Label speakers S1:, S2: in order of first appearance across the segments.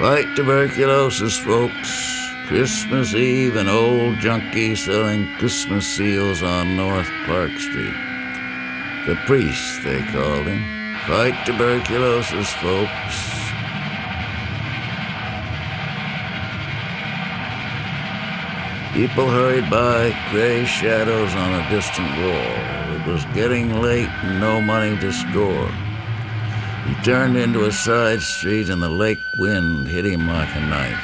S1: Fight tuberculosis, folks. Christmas Eve, an old junkie selling Christmas seals on North Clark Street. The priest, they called him. Fight tuberculosis, folks. People hurried by, gray shadows on a distant wall. It was getting late and no money to score. He turned into a side street and the lake wind hit him like a knife.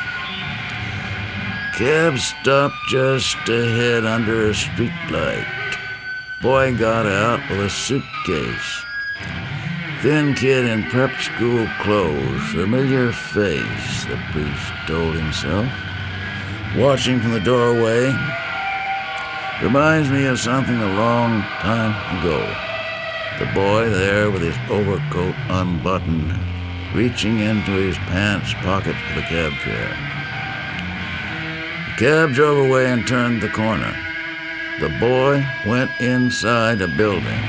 S1: Cab stopped just ahead under a streetlight. Boy got out with a suitcase. Thin kid in prep school clothes, familiar face, the priest told himself. Watching from the doorway, reminds me of something a long time ago. The boy there with his overcoat unbuttoned, reaching into his pants pocket for the cab fare. The cab drove away and turned the corner. The boy went inside a building.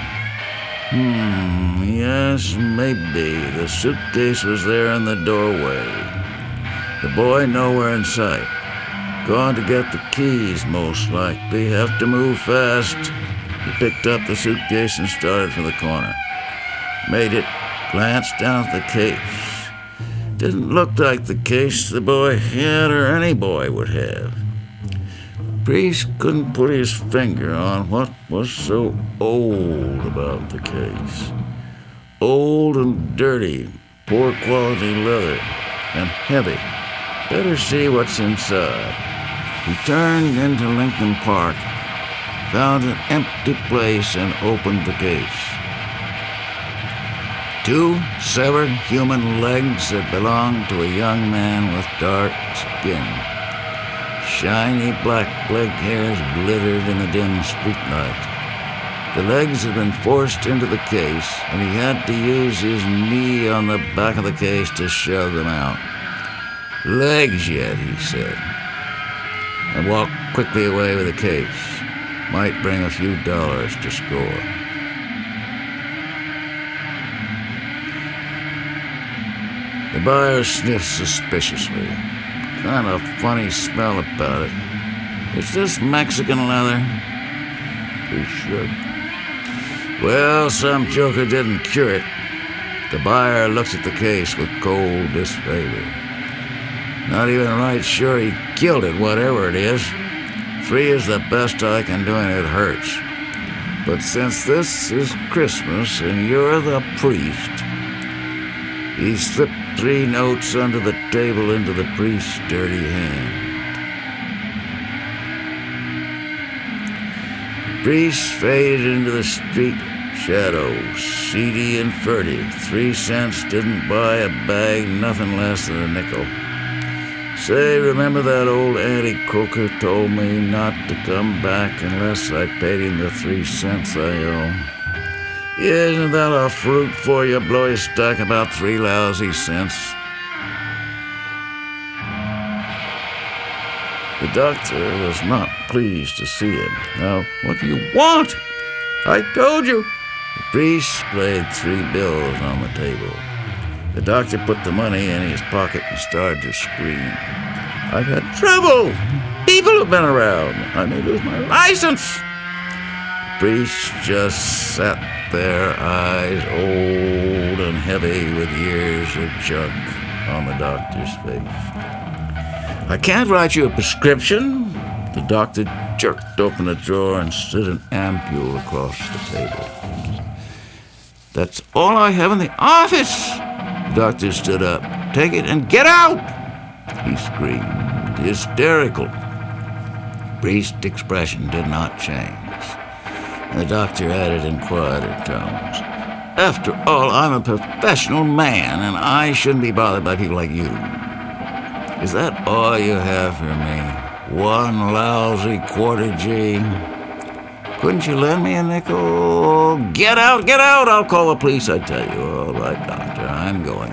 S1: Yes, maybe. The suitcase was there in the doorway. The boy nowhere in sight. Gone to get the keys, most likely. Have to move fast. He picked up the suitcase and started for the corner. Made it, glanced down at the case. Didn't look like the case the boy had or any boy would have. Priest couldn't put his finger on what was so old about the case. Old and dirty, poor quality leather, and heavy. Better see what's inside. He turned into Lincoln Park, found an empty place, and opened the case. 2 severed human legs that belonged to a young man with dark skin. Shiny black leg hairs glittered in the dim streetlight. The legs had been forced into the case, and he had to use his knee on the back of the case to shove them out. Legs yet, he said, and walked quickly away with the case. Might bring a few dollars to score. The buyer sniffed suspiciously. Kind of funny smell about it. Is this Mexican leather? He shrugged. Well, some joker didn't cure it. The buyer looked at the case with cold disfavor. Not even right sure he killed it, whatever it is. 3 is the best I can do, and it hurts. But since this is Christmas and you're the priest, he slipped 3 notes under the table into the priest's dirty hand. The priest faded into the street shadows, seedy and furtive. 3 cents didn't buy a bag, nothing less than a nickel. Say, remember that old Auntie Coker told me not to come back unless I paid him the 3 cents I owe? Isn't that a fruit for you? Blow your stack about 3 lousy cents. The doctor was not pleased to see him. Now, what do you want? I told you. The priest laid 3 bills on the table. The doctor put the money in his pocket and started to scream. I've had trouble. People have been around. I may lose my license. The priest just sat there, eyes old and heavy with years of junk on the doctor's face. I can't write you a prescription. The doctor jerked open a drawer and slid an ampule across the table. That's all I have in the office. The doctor stood up. Take it and get out! He screamed, hysterical. The priest's expression did not change. The doctor added in quieter tones, after all, I'm a professional man, and I shouldn't be bothered by people like you. Is that all you have for me? 1 lousy quarter G? Couldn't you lend me a nickel? Get out, get out! I'll call the police, I tell you. All right, doctor, I'm going.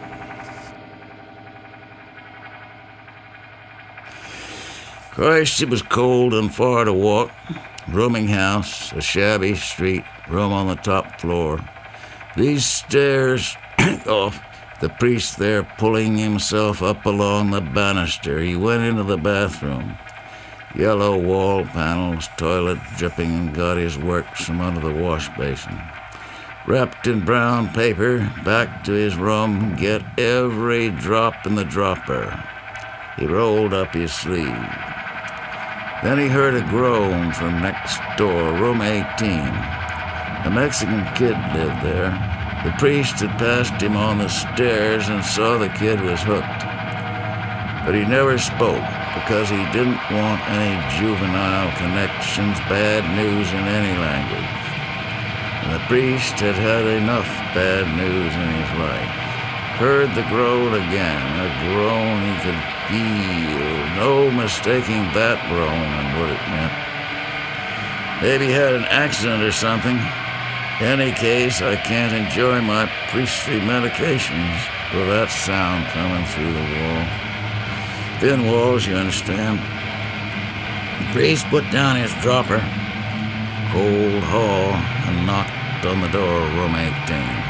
S1: Christ, it was cold and far to walk. Rooming house, a shabby street, room on the top floor. These stairs off The priest there pulling himself up along the banister, he went into the bathroom. Yellow wall panels, toilet dripping, and got his works from under the wash basin. Wrapped in brown paper, back to his room, get every drop in the dropper. He rolled up his sleeve. Then he heard a groan from next door, room 18. A Mexican kid lived there. The priest had passed him on the stairs and saw the kid was hooked. But he never spoke because he didn't want any juvenile connections, bad news in any language. And the priest had had enough bad news in his life. Heard the groan again, a groan he could feel, no mistaking that groan and what it meant. Maybe he had an accident or something. Any case, I can't enjoy my priestly medications with that sound coming through the wall. Thin walls, you understand. The priest put down his dropper, cold hall, and knocked on the door of room 18.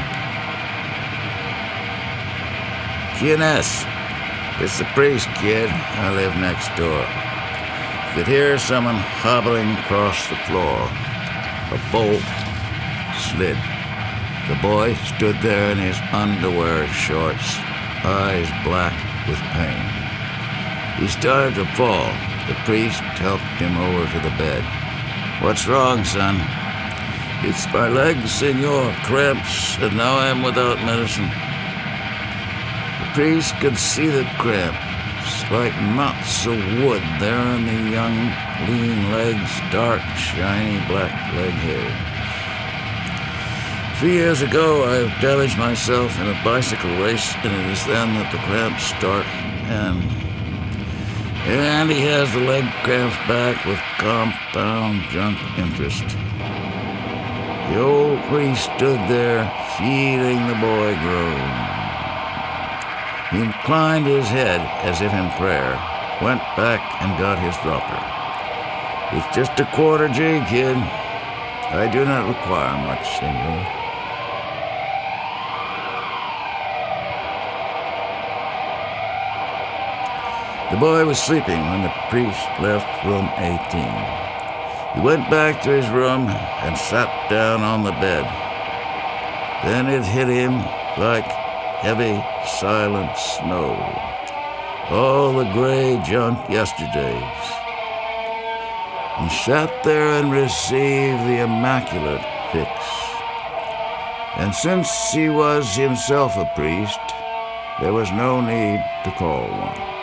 S1: Q&S, it's the priest, kid. I live next door. You could hear someone hobbling across the floor. A bolt slid. The boy stood there in his underwear shorts, eyes black with pain. He started to fall. The priest helped him over to the bed. What's wrong, son? It's my legs, senor. Cramps, and now I'm without medicine. The priest could see the cramps, like knots of wood there in the young, lean legs, dark, shiny black leg hair. 3 years ago, I damaged myself in a bicycle race, and it is then that the cramps start. And he has the leg cramps back with compound junk interest. The old priest stood there, feeling the boy groan. He inclined his head as if in prayer, went back and got his dropper. It's just a quarter G, kid. I do not require much, senor. The boy was sleeping when the priest left room 18. He went back to his room and sat down on the bed. Then it hit him like heavy, silent snow. All the gray junk yesterdays. He sat there and received the immaculate fix. And since he was himself a priest, there was no need to call one.